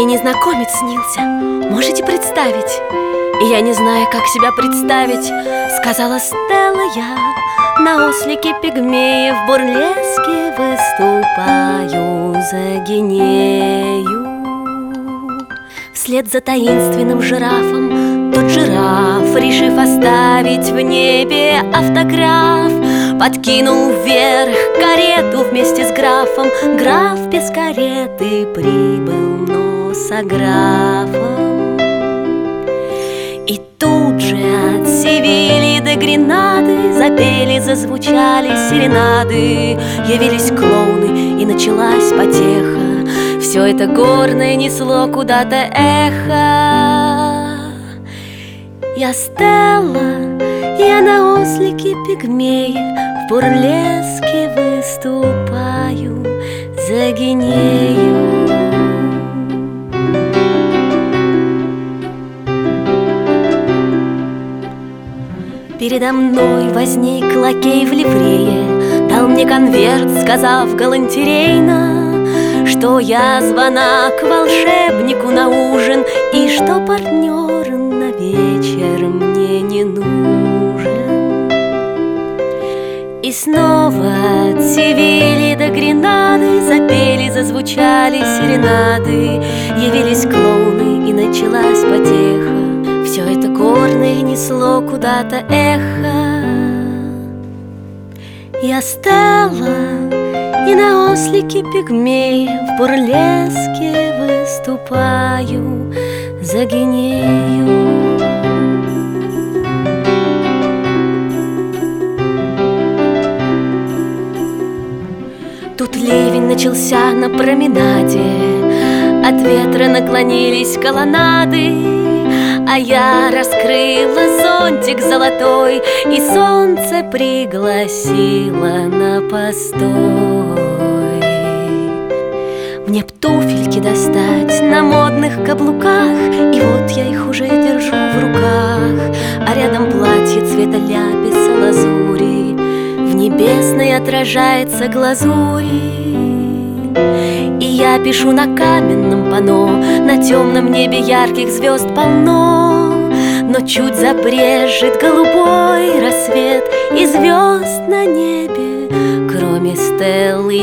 незнакомец снился, можете представить? И я не знаю, как себя представить, сказала Стелла я. На ослике пигмея в бурлеске выступаю за Гинею. Вслед за таинственным жирафом тот жираф, решив оставить в небе автограф, подкинул вверх карету вместе с графом. Граф без кареты прибыл, но с графом. И тут же от Севильи до Гренады запели, зазвучали серенады. Явились клоуны, и началась потеха. Все это горное несло куда-то эхо. Я Стелла, я на ослике пигмея в бурлеске выступаю за Гинею. Передо мной возник лакей в ливрее, дал мне конверт, сказав галантерейно, что я звона к волшебнику на ужин, и что партнер на вечер мне не нужен. И снова от Севильи до Гренады запели, зазвучали серенады. Явились клоуны, и началась потеха. Все это горное несло куда-то эхо. Я Стелла, и на ослике пигмея в бурлеске выступаю за Гинею. Тут ливень начался на променаде, от ветра наклонились колоннады. А я раскрыла зонтик золотой, и солнце пригласило на постой. Мне б туфельки достать на модных каблуках, и вот я их уже держу в руках. А рядом платье цвета ляписа лазури, в небесной отражается глазури. И я пишу на каменном панно, на темном небе ярких звезд полно. Но чуть забрежет голубой рассвет, и звезд на небе, кроме Стеллы,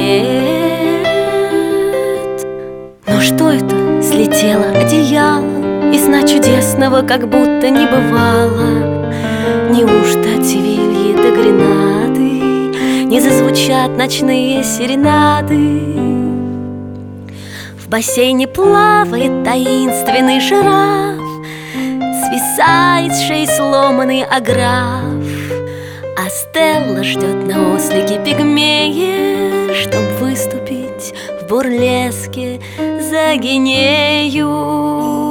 нет. Но что это? Слетело одеяло, и сна чудесного как будто не бывало. Неужто от Севильи до Гренады не зазвучат ночные серенады? В бассейне плавает таинственный жираф, свисает с шеи сломанный аграф. А Стелла ждет на ослике пигмея, чтоб выступить в бурлеске за Гинею.